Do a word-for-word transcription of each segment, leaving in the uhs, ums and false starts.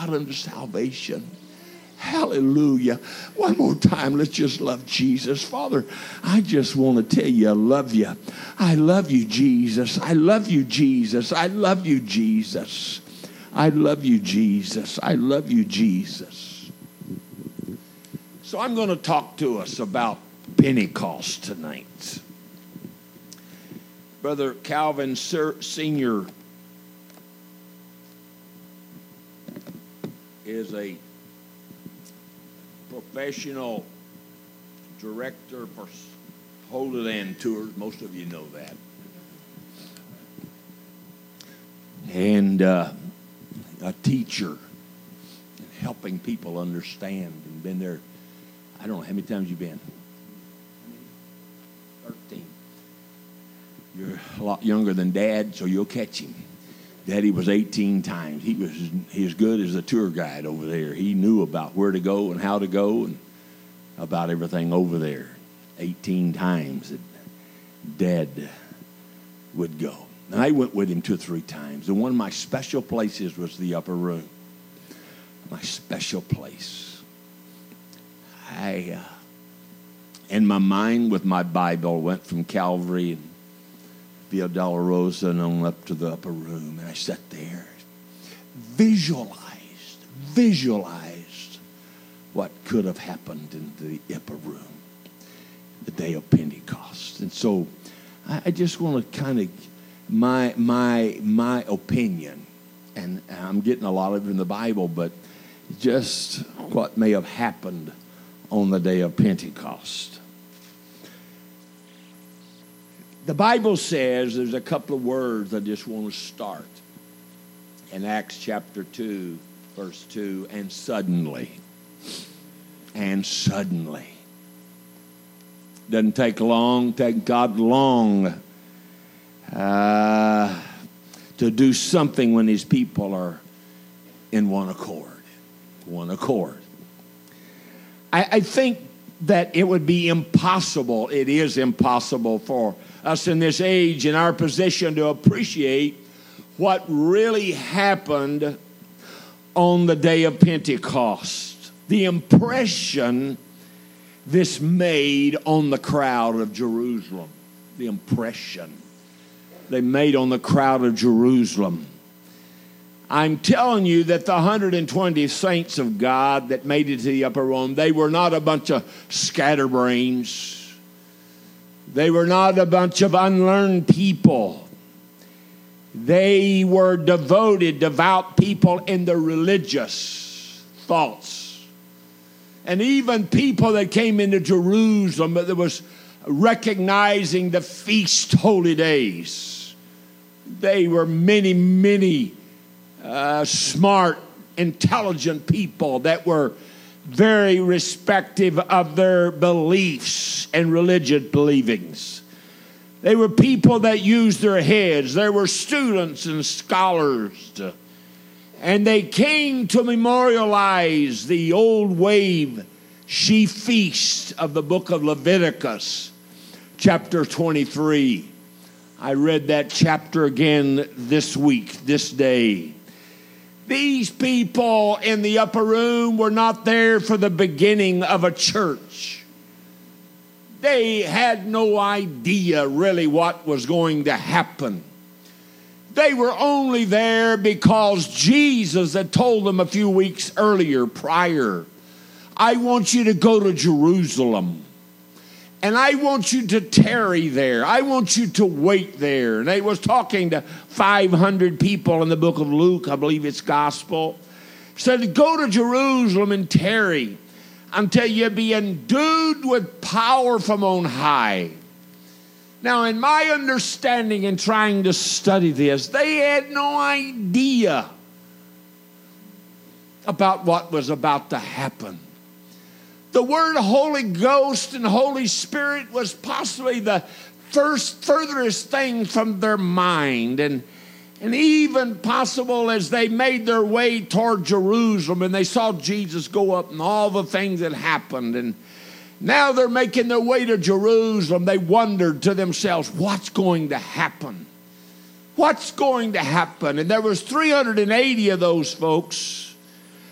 God unto salvation. Hallelujah. One more time, let's just love Jesus. Father, I just want to tell you I love you. I love you, Jesus. I love you, Jesus. I love you, Jesus. I love you, Jesus. I love you, Jesus. So I'm going to talk to us about Pentecost tonight. Brother Calvin Senior is a professional director for Holy Land Tours. Most of you know that. And uh, a teacher and helping people understand, and been there, I don't know how many times you've been. thirteen. You're a lot younger than Dad, so you'll catch him. Daddy was eighteen times. He was as good as a tour guide over there. He knew about where to go and how to go and about everything over there. eighteen times that Dad would go. And I went with him two or three times. And one of my special places was the upper room. My special place. I, uh, in my mind with my Bible, went from Calvary and Via Dolorosa and on up to the upper room. And I sat there, visualized, visualized what could have happened in the upper room, the day of Pentecost. And so I, I just want to kind of, my, my, my opinion, and I'm getting a lot of it in the Bible, but just what may have happened on the day of Pentecost. The Bible says, there's a couple of words I just want to start. In Acts chapter two, verse two, and suddenly. And suddenly. Doesn't take long, take God long uh, to do something when his people are in one accord. One accord. I, I think that it would be impossible, it is impossible for us in this age, in our position, to appreciate what really happened on the day of Pentecost. The impression this made on the crowd of Jerusalem. The impression they made on the crowd of Jerusalem. I'm telling you that the one hundred twenty saints of God that made it to the upper room, they were not a bunch of scatterbrains. They were not a bunch of unlearned people. They were devoted, devout people in their religious thoughts. And even people that came into Jerusalem that was recognizing the feast holy days. They were many, many uh, smart, intelligent people that were very respective of their beliefs and religious believings. They were people that used their heads. They were students and scholars. And they came to memorialize the old wave she feast of the book of Leviticus, chapter twenty-three. I read that chapter again this week, this day. These people in the upper room were not there for the beginning of a church. They had no idea really what was going to happen. They were only there because Jesus had told them a few weeks earlier, prior, I want you to go to Jerusalem. And I want you to tarry there. I want you to wait there. And they was talking to five hundred people in the book of Luke, I believe it's gospel. Said, go to Jerusalem and tarry until you be endued with power from on high. Now, in my understanding in trying to study this, they had no idea about what was about to happen. The word Holy Ghost and Holy Spirit was possibly the first, furthest thing from their mind. And, and even possible as they made their way toward Jerusalem and they saw Jesus go up and all the things that happened. And now they're making their way to Jerusalem. They wondered to themselves, what's going to happen? What's going to happen? And there was three hundred eighty of those folks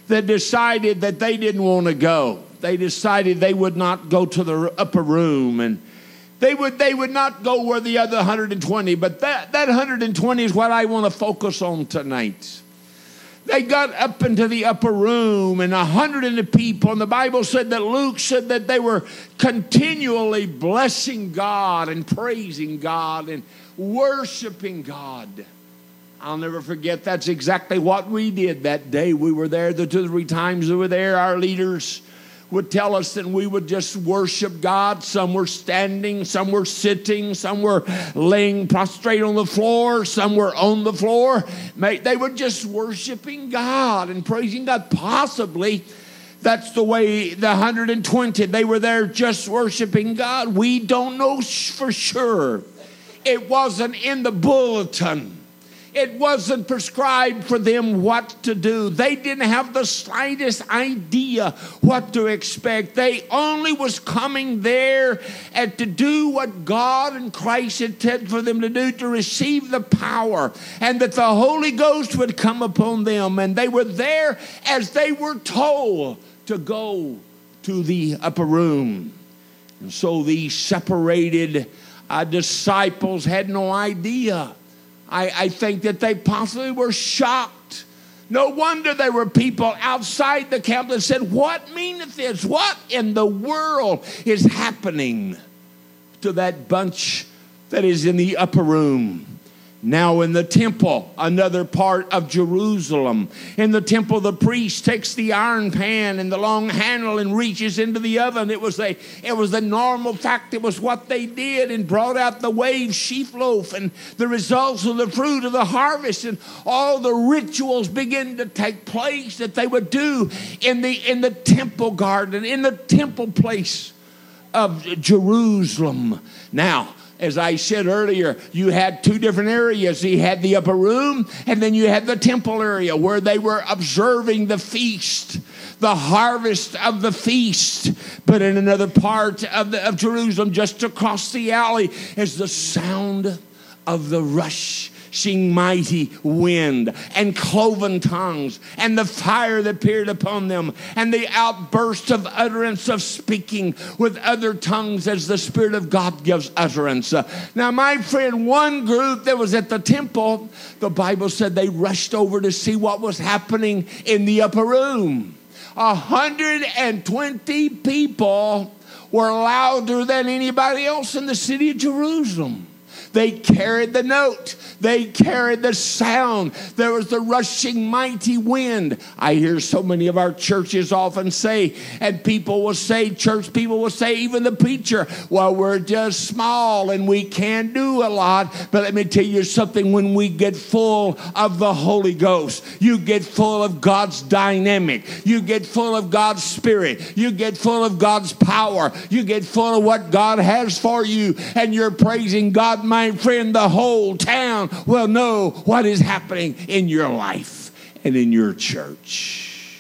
that decided that they didn't want to go. They decided they would not go to the upper room, and they would they would not go where the other one hundred twenty. But that, that one hundred twenty is what I want to focus on tonight. They got up into the upper room, and a hundred of the people, and the Bible said that Luke said that they were continually blessing God and praising God and worshiping God. I'll never forget, that's exactly what we did that day. We were there the two or three times we were there. Our leaders would tell us that we would just worship God. Some were standing, some were sitting, some were laying prostrate on the floor, some were on the floor. They were just worshiping God and praising God. Possibly that's the way the one hundred twenty, they were there just worshiping God. We don't know for sure. It wasn't in the bulletin. It wasn't prescribed for them what to do. They didn't have the slightest idea what to expect. They only was coming there and to do what God and Christ had said for them to do, to receive the power, and that the Holy Ghost would come upon them. And they were there as they were told to go to the upper room. And so these separated uh, disciples had no idea. I, I think that they possibly were shocked. No wonder there were people outside the camp that said, "What meaneth this? What in the world is happening to that bunch that is in the upper room?" Now in the temple, another part of Jerusalem, in the temple the priest takes the iron pan and the long handle and reaches into the oven. It was a, it was a normal fact. It was what they did, and brought out the waved sheaf loaf and the results of the fruit of the harvest, and all the rituals begin to take place that they would do in the, in the temple garden, in the temple place of Jerusalem. Now, as I said earlier, you had two different areas. You had the upper room, and then you had the temple area where they were observing the feast, the harvest of the feast. But in another part of, the, of Jerusalem, just across the alley, is the sound of the rushing mighty wind, and cloven tongues, and the fire that appeared upon them, and the outburst of utterance of speaking with other tongues as the Spirit of God gives utterance. Uh, now, my friend, one group that was at the temple, the Bible said they rushed over to see what was happening in the upper room. one hundred twenty people were louder than anybody else in the city of Jerusalem. They carried the note. They carried the sound. There was the rushing mighty wind. I hear so many of our churches often say, and people will say, church people will say, even the preacher, well, we're just small and we can't do a lot. But let me tell you something, when we get full of the Holy Ghost, you get full of God's dynamic. You get full of God's Spirit. You get full of God's power. You get full of what God has for you, and you're praising God. My friend, the whole town will know what is happening in your life and in your church.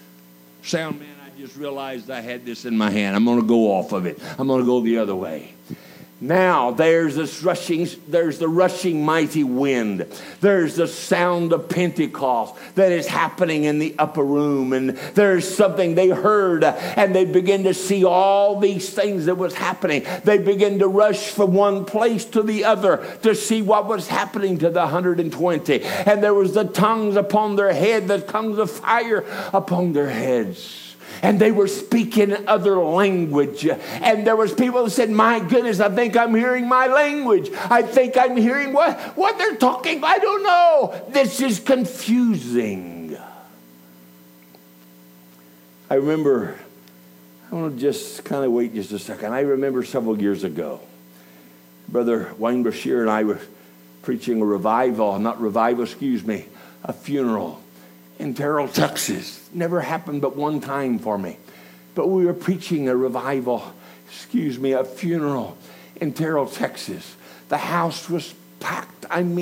Sound man, I just realized I had this in my hand. I'm going to go off of it. I'm going to go the other way. Now there's this rushing, there's the rushing mighty wind. There's the sound of Pentecost that is happening in the upper room. And there's something they heard, and they begin to see all these things that was happening. They begin to rush from one place to the other to see what was happening to the one hundred twenty. And there was the tongues upon their head, the tongues of fire upon their heads. And they were speaking other language. And there was people that said, my goodness, I think I'm hearing my language. I think I'm hearing what, what they're talking. I don't know. This is confusing. I remember, I want to just kind of wait just a second. I remember several years ago, Brother Wayne Brashear and I were preaching a revival, not revival, excuse me, a funeral in Terrell, Texas. Never happened but one time for me. But we were preaching a revival, excuse me, a funeral in Terrell, Texas. The house was packed. I mean,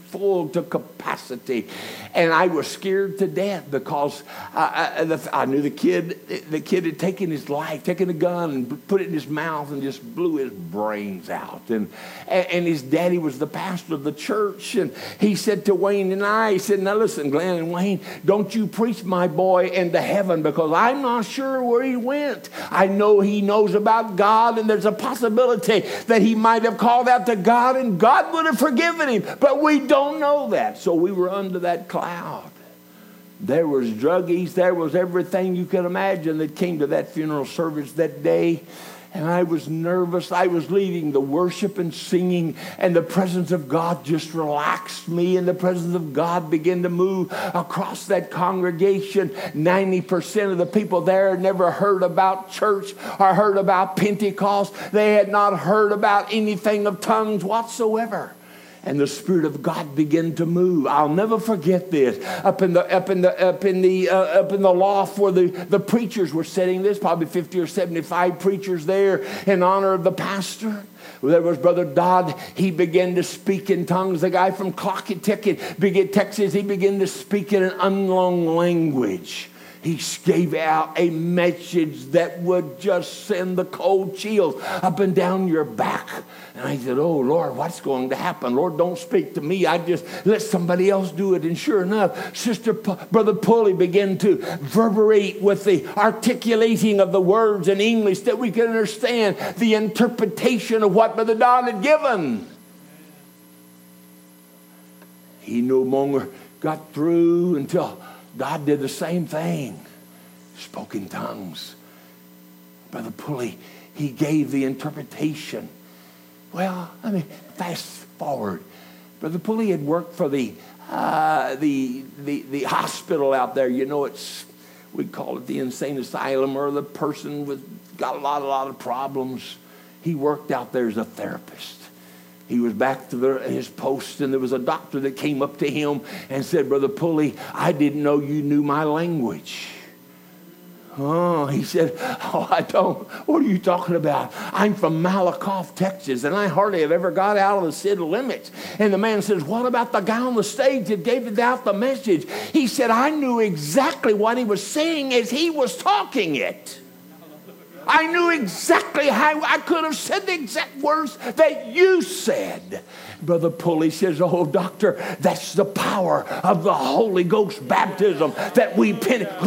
full to capacity. And I was scared to death because I, I, the, I knew the kid, the kid had taken his life, taken a gun and put it in his mouth and just blew his brains out. And, and his daddy was the pastor of the church. And he said to Wayne and I, he said, now listen, Glenn and Wayne, don't you preach my boy into heaven, because I'm not sure where he went. I know he knows about God, and there's a possibility that he might have called out to God and God would have forgiven him, but we don't know that. So we were under that cloud. There was druggies, there was everything you could imagine that came to that funeral service that day. And I was nervous. I was leading the worship and singing, and the presence of God just relaxed me, and the presence of God began to move across that congregation. ninety percent of the people there had never heard about church or heard about Pentecost. They had not heard about anything of tongues whatsoever. And the Spirit of God began to move. I'll never forget this. Up in the up in the up in the uh, up in the loft where the, the preachers were sitting, there's probably fifty or seventy-five preachers there in honor of the pastor. There was Brother Dodd. He began to speak in tongues. The guy from Clockett, Texas, he began to speak in an unknown language. He gave out a message that would just send the cold chills up and down your back. And I said, oh, Lord, what's going to happen? Lord, don't speak to me. I just let somebody else do it. And sure enough, Sister P- Brother Pulley began to reverberate with the articulating of the words in English that we could understand the interpretation of what Brother Don had given. He no longer got through until God did the same thing. Spoke in tongues. Brother Pulley, he gave the interpretation. Well, I mean, fast forward. Brother Pulley had worked for the, uh, the, the, the hospital out there. You know, it's, we call it the insane asylum, or the person with got a lot, a lot of problems. He worked out there as a therapist. He was back to the, his post, and there was a doctor that came up to him and said, Brother Pulley, I didn't know you knew my language. Oh, he said, oh, I don't. What are you talking about? I'm from Malakoff, Texas, and I hardly have ever got out of the city limits. And the man says, what about the guy on the stage that gave out the message? He said, I knew exactly what he was saying as he was talking it. I knew exactly how I could have said the exact words that you said. Brother Pulley says, oh, doctor, that's the power of the Holy Ghost baptism that we, that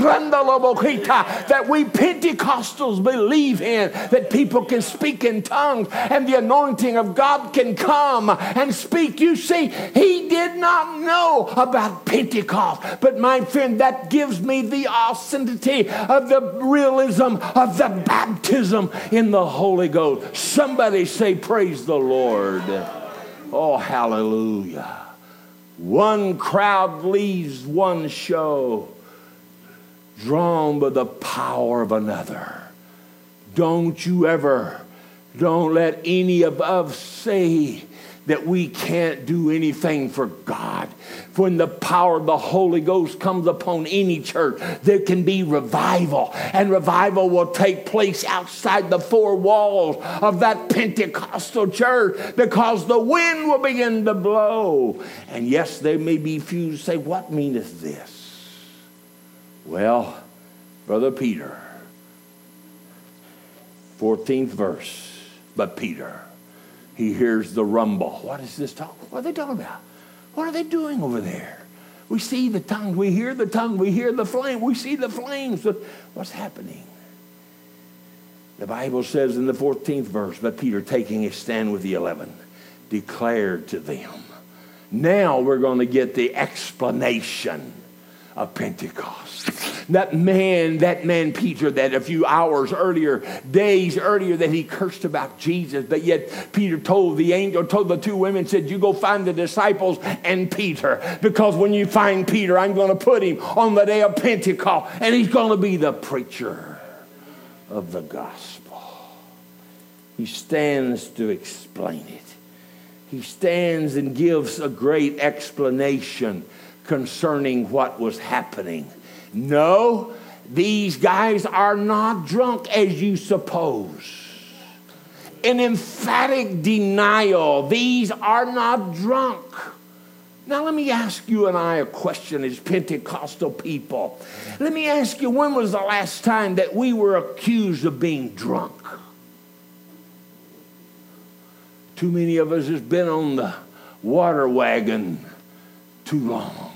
we Pentecostals believe in, that people can speak in tongues and the anointing of God can come and speak. You see, he did not know about Pentecost, but my friend, that gives me the authenticity of the realism of the baptism in the Holy Ghost. Somebody say, praise the Lord. Oh, hallelujah. One crowd leaves one show, drawn by the power of another. Don't you ever, don't let any of us say that we can't do anything for God. When the power of the Holy Ghost comes upon any church, there can be revival. And revival will take place outside the four walls of that Pentecostal church, because the wind will begin to blow. And yes, there may be few who say, what meaneth this? Well, Brother Peter, fourteenth verse, but Peter, he hears the rumble. What is this talk? What are they talking about? What are they doing over there? We see the tongue. We hear the tongue. We hear the flame. We see the flames. What's happening? The Bible says in the fourteenth verse, but Peter, taking his stand with the eleven, declared to them. Now we're going to get the explanation of Pentecost. That man, that man Peter, that a few hours earlier, days earlier, that he cursed about Jesus, but yet Peter told the angel, told the two women, said, you go find the disciples and Peter, because when you find Peter, I'm going to put him on the day of Pentecost, and he's going to be the preacher of the gospel. He stands to explain it. He stands and gives a great explanation concerning what was happening. No, these guys are not drunk as you suppose. An emphatic denial. These are not drunk. Now let me ask you and I a question as Pentecostal people. Let me ask you, when was the last time that we were accused of being drunk? Too many of us has been on the water wagon too long.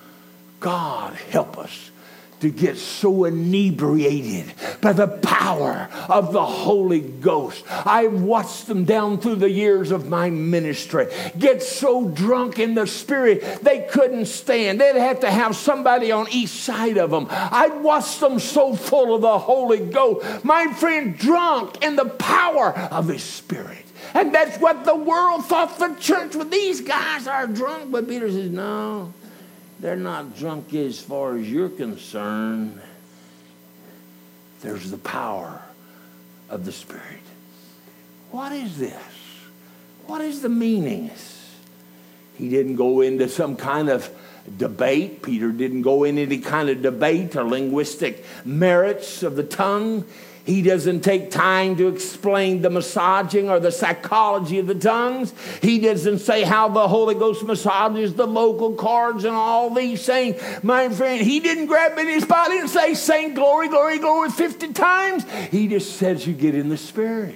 God help us to get so inebriated by the power of the Holy Ghost. I've watched them down through the years of my ministry get so drunk in the Spirit they couldn't stand. They'd have to have somebody on each side of them. I've watched them so full of the Holy Ghost, my friend, drunk in the power of His Spirit. And that's what the world thought the church was. These guys are drunk. But Peter says, no, they're not drunk as far as you're concerned. There's the power of the Spirit. What is this? What is the meaning? He didn't go into some kind of debate. Peter didn't go into any kind of debate or linguistic merits of the tongue. He doesn't take time to explain the massaging or the psychology of the tongues. He doesn't say how the Holy Ghost massages the vocal cords and all these things. My friend, he didn't grab in his body and say, sing glory, glory, glory fifty times. He just says you get in the Spirit.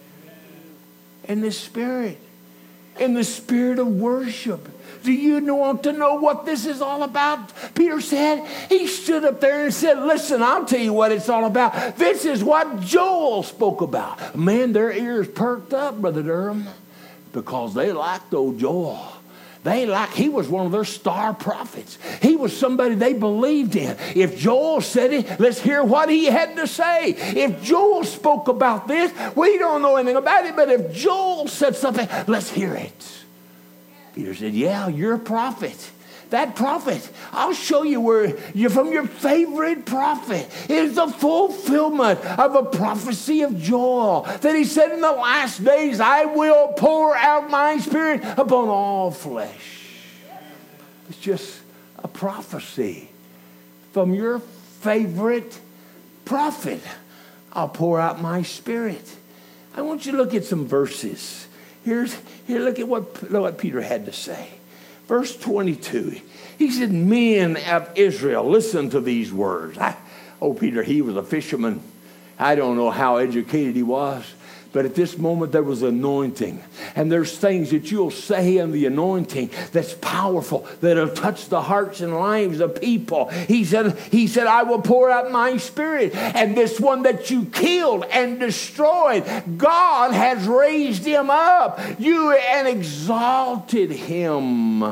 In the Spirit. In the spirit of worship. Do you want to know what this is all about? Peter said, he stood up there and said, listen, I'll tell you what it's all about. This is what Joel spoke about. Man, their ears perked up, Brother Durham, because they liked old Joel. They liked, he was one of their star prophets. He was somebody they believed in. If Joel said it, let's hear what he had to say. If Joel spoke about this, we don't know anything about it, but if Joel said something, let's hear it. Peter said, yeah, you're a prophet. That prophet, I'll show you where you're from your favorite prophet. It is the fulfillment of a prophecy of Joel that he said in the last days, I will pour out my Spirit upon all flesh. It's just a prophecy from your favorite prophet. I'll pour out my Spirit. I want you to look at some verses. Here's, here, look at what, what Peter had to say. Verse twenty-two, he said, men of Israel, listen to these words. I, oh, Peter, he was a fisherman. I don't know how educated he was, but at this moment there was anointing. And there's things that you'll say in the anointing that's powerful, that'll touch the hearts and lives of people. He said, he said, I will pour out my Spirit. And this one that you killed and destroyed, God has raised him up. You and exalted him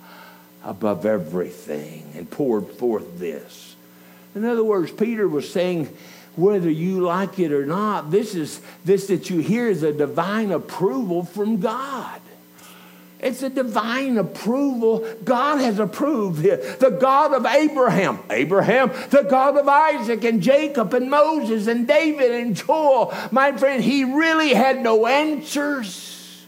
above everything and poured forth this. In other words, Peter was saying, whether you like it or not, this is this that you hear is a divine approval from God. It's a divine approval. God has approved it. The God of Abraham, Abraham, the God of Isaac and Jacob and Moses and David and Joel. My friend, he really had no answers.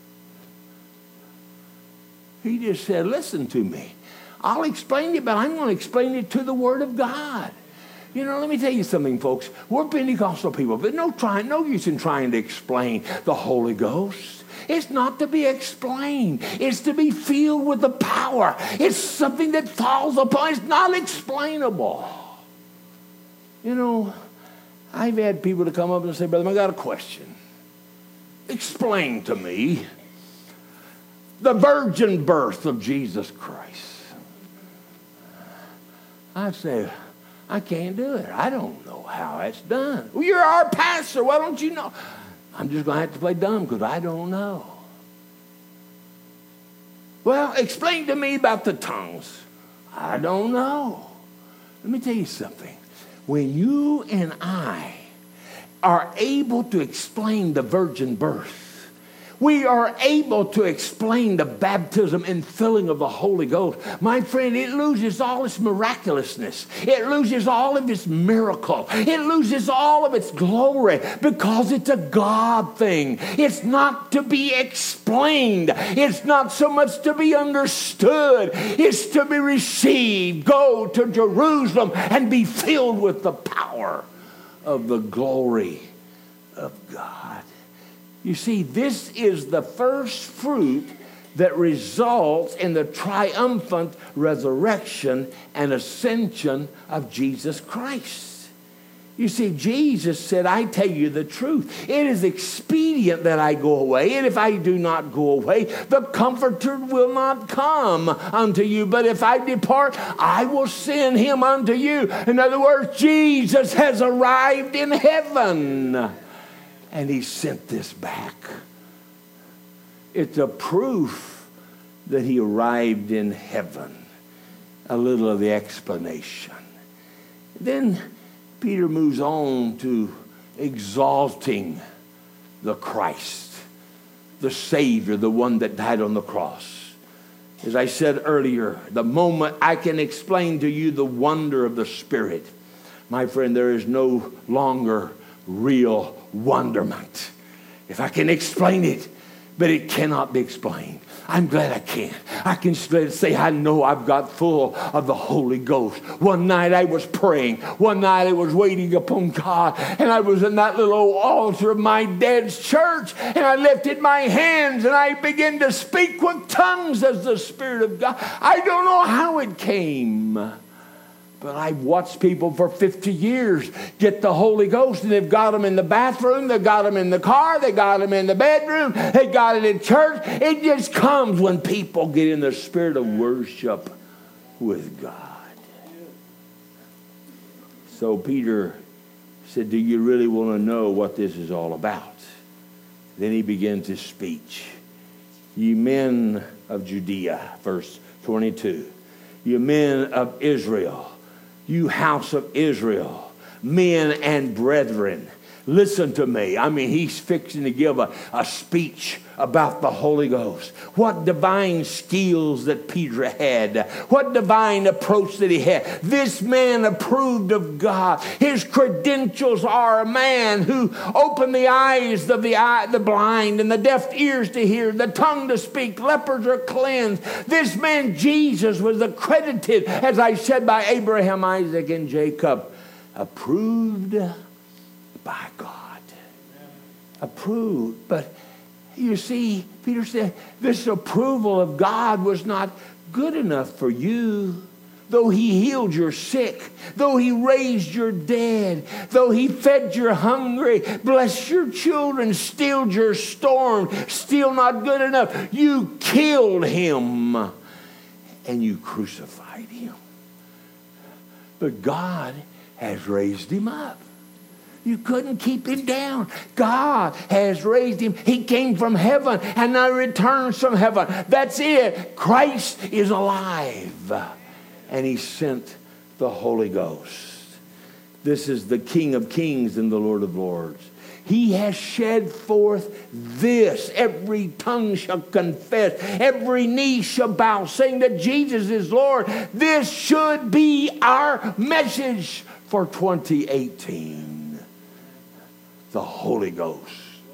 He just said, listen to me. I'll explain it, but I'm going to explain it to the Word of God. You know, let me tell you something, folks. We're Pentecostal people, but no trying, no use in trying to explain the Holy Ghost. It's not to be explained. It's to be filled with the power. It's something that falls upon. It's not explainable. You know, I've had people to come up and say, brother, I got a question. Explain to me the virgin birth of Jesus Christ. I say, I can't do it. I don't know how it's done. Well, you're our pastor. Why don't you know? I'm just going to have to play dumb because I don't know. Well, explain to me about the tongues. I don't know. Let me tell you something. When you and I are able to explain the virgin birth, we are able to explain the baptism and filling of the Holy Ghost. My friend, it loses all its miraculousness. It loses all of its miracle. It loses all of its glory because it's a God thing. It's not to be explained. It's not so much to be understood. It's to be received. Go to Jerusalem and be filled with the power of the glory of God. You see, this is the first fruit that results in the triumphant resurrection and ascension of Jesus Christ. You see, Jesus said, I tell you the truth. It is expedient that I go away, and if I do not go away, the Comforter will not come unto you. But if I depart, I will send him unto you. In other words, Jesus has arrived in heaven, and he sent this back. It's a proof that he arrived in heaven. A little of the explanation. Then Peter moves on to exalting the Christ, the Savior, the one that died on the cross. As I said earlier, the moment I can explain to you the wonder of the Spirit, my friend, there is no longer real wonderment. If I can explain it, but it cannot be explained. I'm glad I can. I can say I know I've got full of the Holy Ghost. One night I was praying. One night I was waiting upon God. And I was in that little old altar of my dad's church. And I lifted my hands and I began to speak with tongues as the Spirit of God. I don't know how it came. But I've watched people for fifty years get the Holy Ghost, and they've got them in the bathroom, they've got them in the car, they got them in the bedroom, they got it in church. It just comes when people get in the spirit of worship with God. So Peter said, do you really want to know what this is all about? Then he begins his speech. Ye men of Judea, verse twenty-two. You men of Israel, you house of Israel, men and brethren, listen to me. I mean, he's fixing to give a, a speech about the Holy Ghost. What divine skills that Peter had. What divine approach that he had. This man approved of God. His credentials are a man who opened the eyes of the eye, the blind, and the deaf ears to hear, the tongue to speak, lepers are cleansed. This man Jesus was accredited, as I said, by Abraham, Isaac, and Jacob. Approved by God. Approved. But you see, Peter said, this approval of God was not good enough for you. Though he healed your sick, though he raised your dead, though he fed your hungry, blessed your children, stilled your storm, still not good enough. You killed him and you crucified him. But God has raised him up. You couldn't keep him down. God has raised him. He came from heaven and now returns from heaven. That's it. Christ is alive. And he sent the Holy Ghost. This is the King of Kings and the Lord of Lords. He has shed forth this. Every tongue shall confess. Every knee shall bow, saying that Jesus is Lord. This should be our message for twenty eighteen. The Holy Ghost.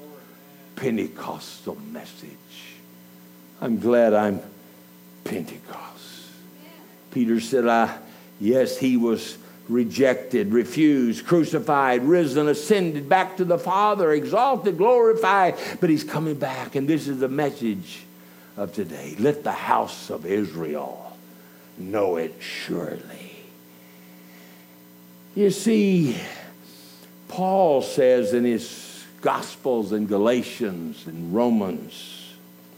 Pentecostal message. I'm glad I'm Pentecost. Peter said, I, yes, he was rejected, refused, crucified, risen, ascended back to the Father, exalted, glorified, but he's coming back. And this is the message of today. Let the house of Israel know it surely. You see, Paul says in his Gospels in Galatians and Romans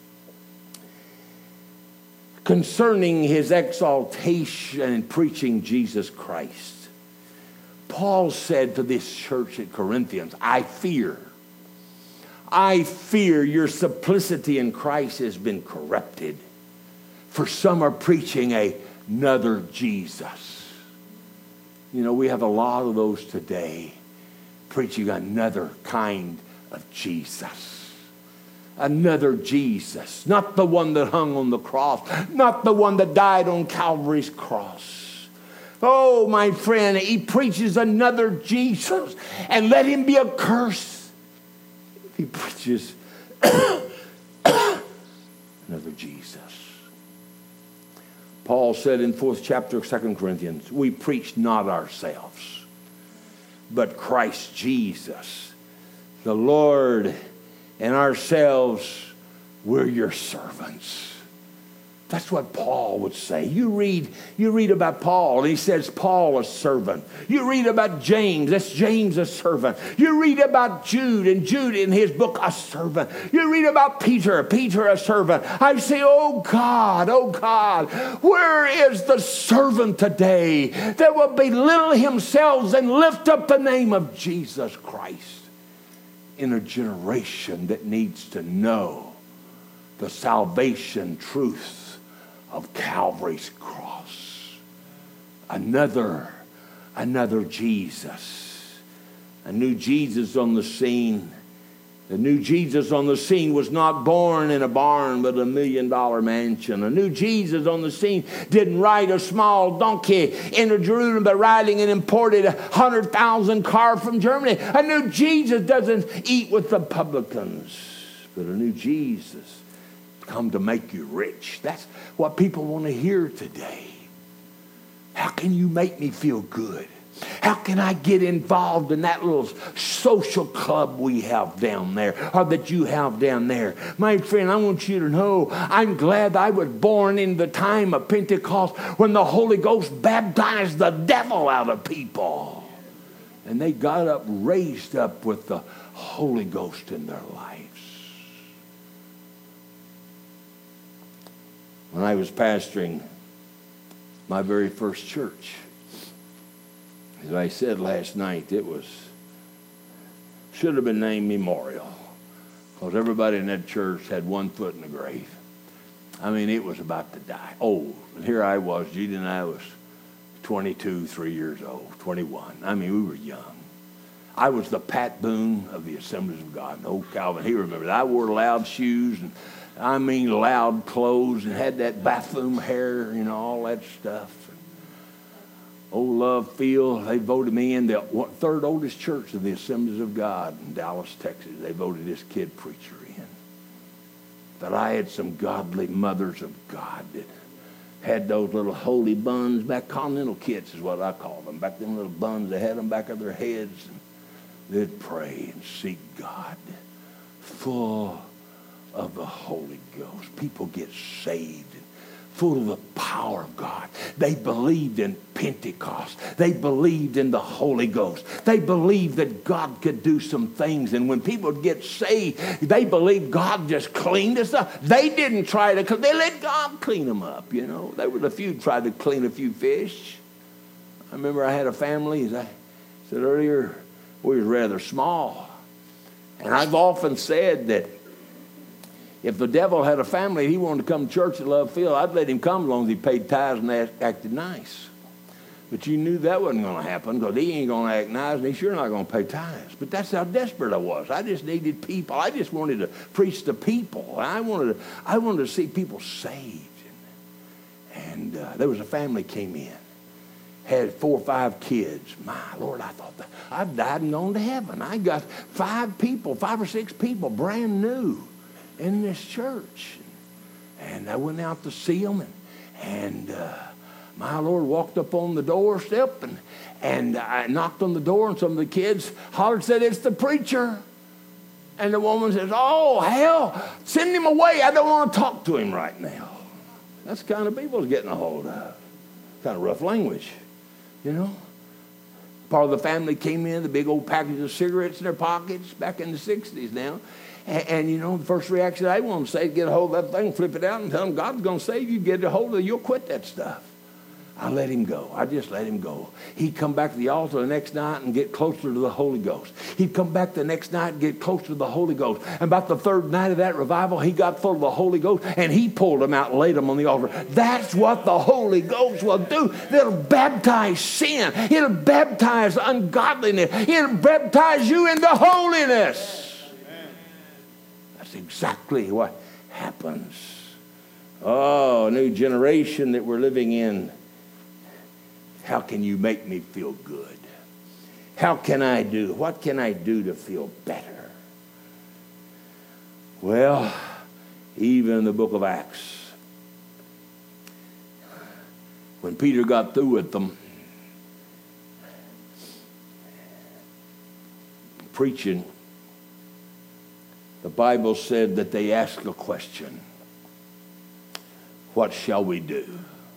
concerning his exaltation and preaching Jesus Christ, Paul said to this church at Corinthians, I fear, I fear your simplicity in Christ has been corrupted, for some are preaching another Jesus. You know, we have a lot of those today. Preaching another kind of Jesus. Another Jesus. Not the one that hung on the cross. Not the one that died on Calvary's cross. Oh, my friend, he preaches another Jesus. And let him be accursed if he preaches another Jesus. Paul said in fourth chapter of Second Corinthians, we preach not ourselves, but Christ Jesus, the Lord, and ourselves, we're your servants. That's what Paul would say. You read, you read about Paul, and he says, Paul, a servant. You read about James, that's James, a servant. You read about Jude, and Jude in his book, a servant. You read about Peter, Peter, a servant. I say, oh God, oh God, where is the servant today that will belittle himself and lift up the name of Jesus Christ in a generation that needs to know the salvation truth of Calvary's cross? Another, another Jesus. A new Jesus on the scene. The new Jesus on the scene was not born in a barn, but a million dollar mansion. A new Jesus on the scene didn't ride a small donkey into Jerusalem, but riding an imported one hundred thousand car from Germany. A new Jesus doesn't eat with the publicans, but a new Jesus come to make you rich. That's what people want to hear today. How can you make me feel good? How can I get involved in that little social club we have down there, or that you have down there? My friend, I want you to know, I'm glad I was born in the time of Pentecost when the Holy Ghost baptized the devil out of people. And they got up, raised up with the Holy Ghost in their lives. When I was pastoring my very first church, as I said last night, it was, should have been named Memorial, because everybody in that church had one foot in the grave. I mean, it was about to die. Oh, and here I was, Judy and I was twenty-two, three years old, twenty-one. I mean, we were young. I was the Pat Boone of the Assemblies of God. And old Calvin, he remembered. I wore loud shoes and I mean loud clothes and had that Bethune hair, you know, all that stuff. Old Love Field, they voted me in the third oldest church of the Assemblies of God in Dallas, Texas. They voted this kid preacher in. But I had some godly mothers of God that had those little holy buns back, continental kids is what I call them. Back them little buns, they had them back of their heads. And they'd pray and seek God full of the Holy Ghost. People get saved and full of the power of God. They believed in Pentecost. They believed in the Holy Ghost. They believed that God could do some things. And when people get saved, they believed God just cleaned us up. They didn't try to, they let God clean them up, you know. There was a few tried to clean a few fish. I remember I had a family, as I said earlier, we were rather small. And I've often said that if the devil had a family, he wanted to come to church at Love Field, I'd let him come as long as he paid tithes and acted nice. But you knew that wasn't going to happen, because he ain't going to act nice and he's sure not going to pay tithes. But that's how desperate I was. I just needed people. I just wanted to preach to people. I wanted to, I wanted to see people saved. And uh, there was a family came in, had four or five kids. My Lord, I thought, that I've died and gone to heaven. I got five people, five or six people, brand new in this church. And I went out to see them, and, and uh, my Lord walked up on the doorstep, and, and I knocked on the door, and some of the kids hollered, said, "It's the preacher." And the woman says, "Oh, hell, send him away. I don't want to talk to him right now." That's the kind of people he's getting a hold of. Kind of rough language, you know. Part of the family came in, the big old package of cigarettes in their pockets back in the sixties now. And, and, you know, the first reaction I want to say is get a hold of that thing, flip it out, and tell them God's going to save you. Get a hold of it, you'll quit that stuff. I let him go. I just let him go. He'd come back to the altar the next night and get closer to the Holy Ghost. He'd come back the next night and get closer to the Holy Ghost. And about the third night of that revival, he got full of the Holy Ghost, and he pulled them out and laid them on the altar. That's what the Holy Ghost will do. It'll baptize sin. It'll baptize ungodliness. It'll baptize you into holiness. Amen. That's exactly what happens. Oh, a new generation that we're living in. How can you make me feel good? How can I do? What can I do to feel better? Well, even in the book of Acts, when Peter got through with them preaching, the Bible said that they asked a question. what shall we do?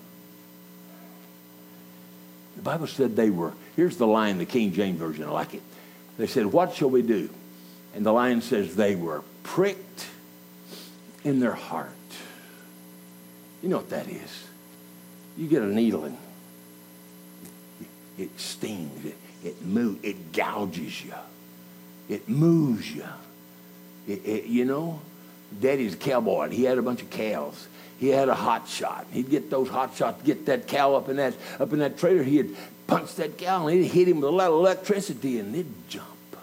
The Bible said they were, here's the line, the King James Version, I like it. They said, what shall we do? And the line says they were pricked in their heart. You know what that is? You get a needle and it stings, it, it moves, it gouges you. It moves you. It, it, you know, Daddy's a cowboy, and he had a bunch of cows. He had a hot shot. He'd get those hot shots, get that cow up in that up in that trailer. He'd punch that cow, and he'd hit him with a lot of electricity, and it'd jump.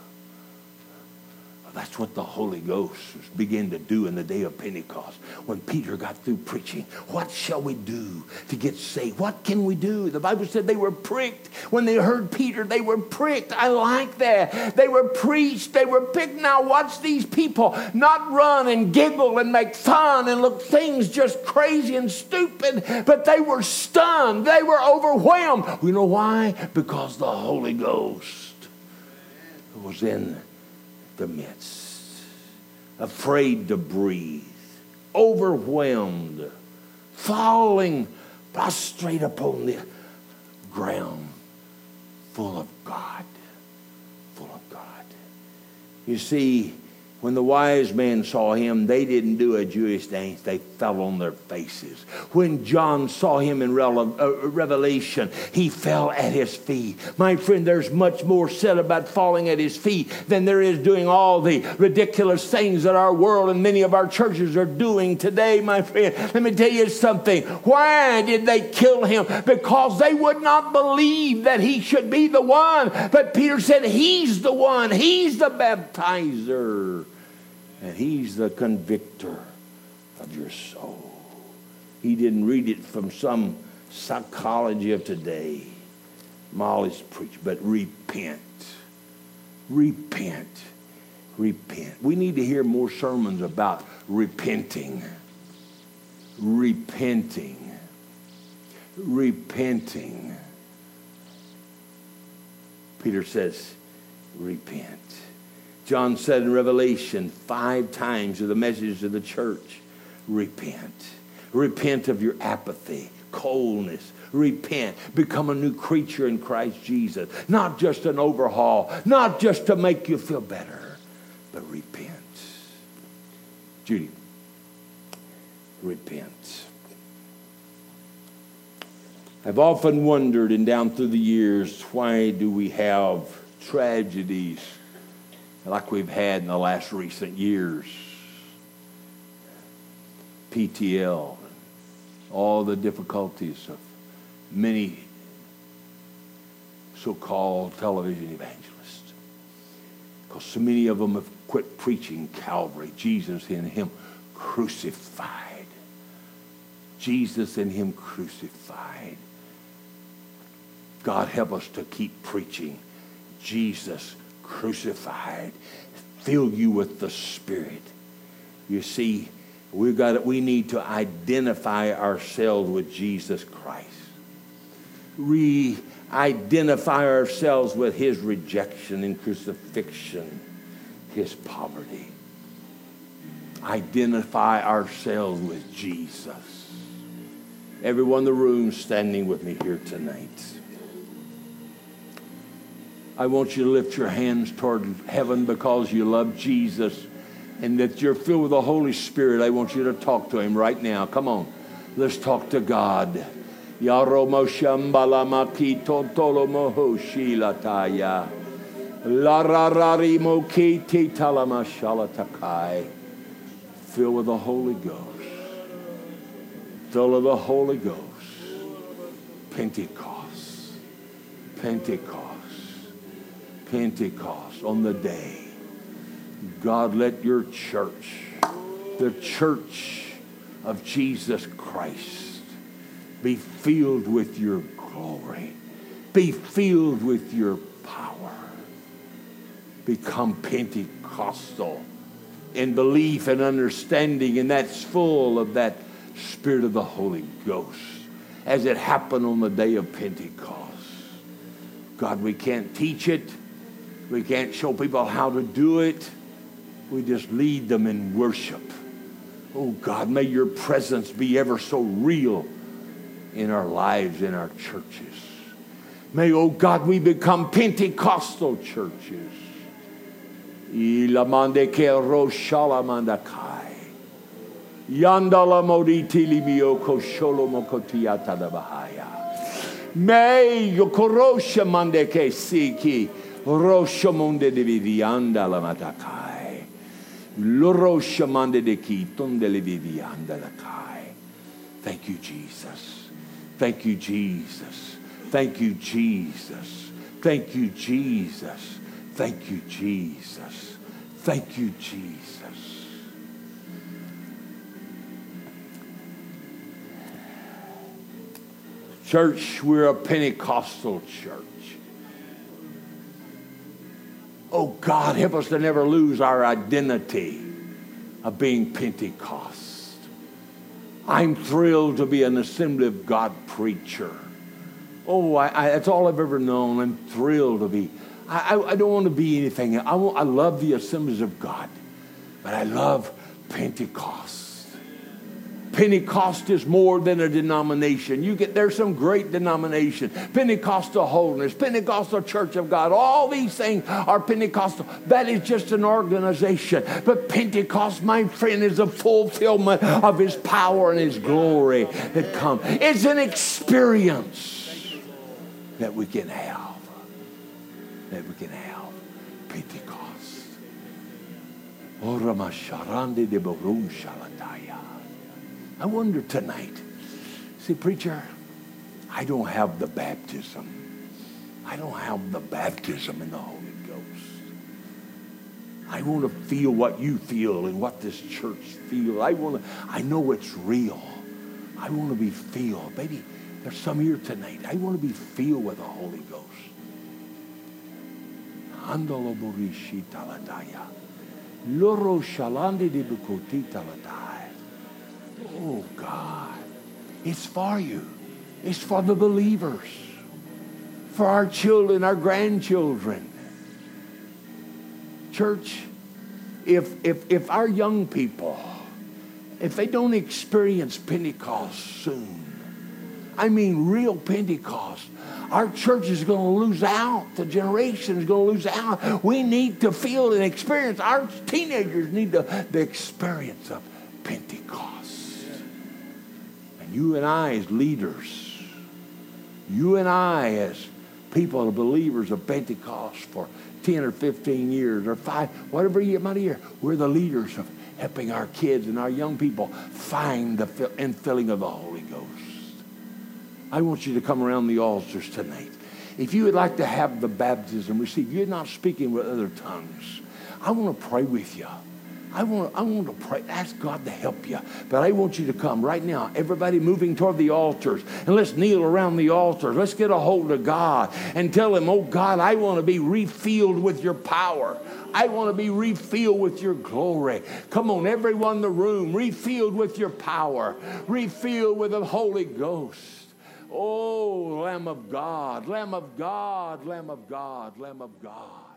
That's what the Holy Ghost began to do in the day of Pentecost. When Peter got through preaching, what shall we do to get saved? What can we do? The Bible said they were pricked. When they heard Peter, they were pricked. I like that. They were preached. They were picked. Now watch these people not run and giggle and make fun and look things just crazy and stupid, but they were stunned. They were overwhelmed. You know why? Because the Holy Ghost was in the midst, afraid to breathe, overwhelmed, falling prostrate upon the ground, full of God, full of God. You see, when the wise men saw him, they didn't do a Jewish dance. They fell on their faces. When John saw him in Revelation, he fell at his feet. My friend, there's much more said about falling at his feet than there is doing all the ridiculous things that our world and many of our churches are doing today, my friend. Let me tell you something. Why did they kill him? Because they would not believe that he should be the one. But Peter said, he's the one. He's the baptizer. And he's the convictor of your soul. He didn't read it from some psychology of today. Molly's preached, but repent. Repent. Repent. We need to hear more sermons about repenting. Repenting. Repenting. Peter says, repent. John said in Revelation five times of the message of the church, repent. Repent of your apathy, coldness. Repent. Become a new creature in Christ Jesus. Not just an overhaul. Not just to make you feel better. But repent. Judy, repent. I've often wondered, and down through the years, why do we have tragedies like we've had in the last recent years? P T L, all the difficulties of many so-called television evangelists. Because so many of them have quit preaching Calvary, Jesus in him crucified. Jesus and him crucified. God help us to keep preaching Jesus crucified. Fill you with the Spirit. You see, we've got we need to identify ourselves with Jesus Christ. Re-identify ourselves with his rejection and crucifixion, his poverty. Identify ourselves with Jesus. Everyone in the room standing with me here tonight. I want you to lift your hands toward heaven because you love Jesus and that you're filled with the Holy Spirit. I want you to talk to him right now. Come on. Let's talk to God. Filled with the Holy Ghost. Filled with the Holy Ghost. Pentecost. Pentecost. Pentecost, on the day. God, let your church, the church of Jesus Christ, be filled with your glory. Be filled with your power. Become Pentecostal in belief and understanding, and that's full of that Spirit of the Holy Ghost as it happened on the day of Pentecost. God, we can't teach it. We can't show people how to do it. We just lead them in worship. Oh God, may your presence be ever so real in our lives, in our churches. May, oh God, we become Pentecostal churches. Ilamande ke roshalamandai. Yandala moditi libioko sholomokotiata da bahaya. May yokorosha mande ke siki roshamonde de vivianda la matakai. Lorosha mande de ki tonde le vivianda la kai. Thank you, Jesus. Thank you, Jesus. Thank you, Jesus. Thank you, Jesus. Thank you, Jesus. Thank you, Jesus. Church, we're a Pentecostal church. Oh God, help us to never lose our identity of being Pentecost. I'm thrilled to be an Assembly of God preacher. Oh, I, I, that's all I've ever known. I'm thrilled to be. I, I, I don't want to be anything. I, want, I love the Assemblies of God, but I love Pentecost. Pentecost is more than a denomination. You get there's some great denomination. Pentecostal holiness, Pentecostal Church of God. All these things are Pentecostal. That is just an organization. But Pentecost, my friend, is a fulfillment of His power and His glory that comes. It's an experience that we can have. That we can have. Pentecost. I wonder tonight, see, preacher, I don't have the baptism. I don't have the baptism in the Holy Ghost. I want to feel what you feel and what this church feels. I want to, I know it's real. I want to be filled. Maybe there's some here tonight. I want to be filled with the Holy Ghost. Oh, God. It's for you. It's for the believers. For our children, our grandchildren. Church, if, if, if our young people, if they don't experience Pentecost soon, I mean real Pentecost, our church is going to lose out. The generation is going to lose out. We need to feel and experience. Our teenagers need the, the experience of Pentecost. And you and I as leaders, you and I as people, believers of Pentecost for ten or fifteen years or five, whatever amount of year, we're the leaders of helping our kids and our young people find the infilling of the Holy Ghost. I want you to come around the altars tonight. If you would like to have the baptism received, you're not speaking with other tongues, I want to pray with you. I want, I want to pray, ask God to help you. But I want you to come right now. Everybody moving toward the altars. And let's kneel around the altar. Let's get a hold of God and tell Him, oh God, I want to be refilled with your power. I want to be refilled with your glory. Come on, everyone in the room, refilled with your power. Refilled with the Holy Ghost. Oh, Lamb of God, Lamb of God, Lamb of God, Lamb of God.